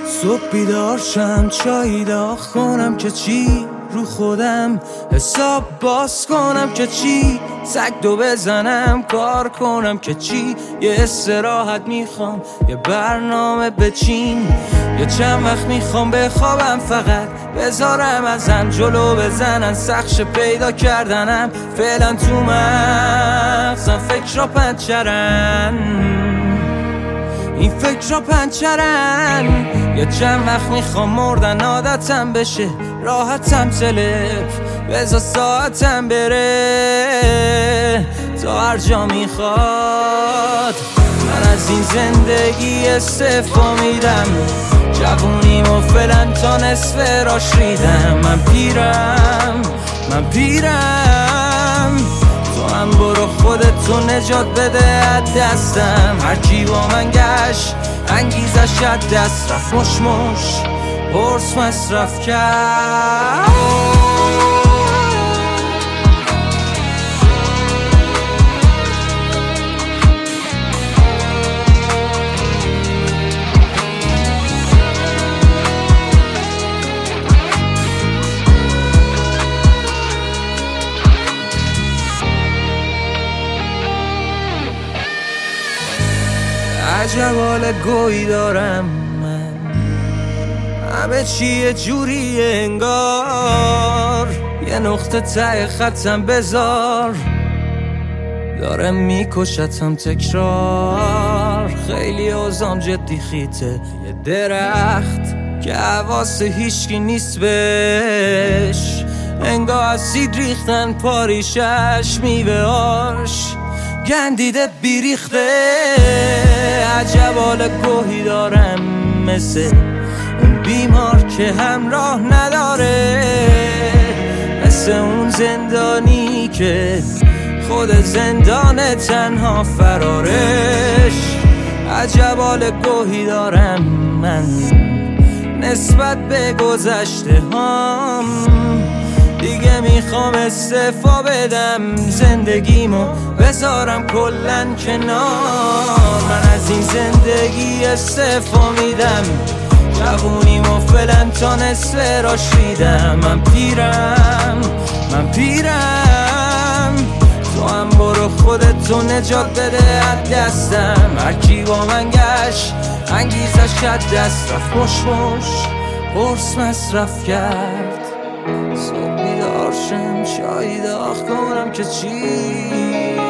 صبح بیدار شم چایی داغ کنم که چی، رو خودم حساب باز کنم که چی، سگ دو بزنم کار کنم که چی، یه استراحت میخوام یه برنامه بچین، یه چند وقت میخوام بخوابم فقط بذارم ازم جلو بزنن سخش پیدا کردنم، فعلا تو مغزم فکر را پنچرن، این فکر را پنچرن، یه چند وقت میخوام مردن عادتم بشه راحتم تلف بذار ساعتم بره تا هر جا میخواد. من از این زندگی استعفا میدم، جوونیمو فعلا تا نصف راش ریدم، من پیرم تو هم برو خودتو نجات بده از دستم، هرکی با من گشت انگیزش از دست رفت، مش پرس مصرف کرد. عجب حال گویی دارم من، همه چی یه جوری انگار، یه نقطه ته خطم بذار داره میکشتم تکرار، خیلی اوزام جدی خیته، یه درخت که حواس هیچکی نیست بهش، انگار اسید ریختن پاریشش میوه‌اش گندیده بیریخته، عجب حال گوهی دارم مثل اون بیمار که همراه نداره، مثل اون زندانی که خود زندان تنها فرارش، عجب حال گوهی دارم من نسبت به گذشته هام، دیگه میخوام استعفا بدم زندگیمو بذارم کلن کنار، من از این زندگی استعفا میدم، جوونیمو فعلا تا نصف راش ریدم، من پیرم تو هم برو خودتو نجات بده از دستم، هرکی با من گشت انگیزش از دست رفت، مش پرس مصرف کرد. صبح بیدار شم چایی داغ کنم که چی،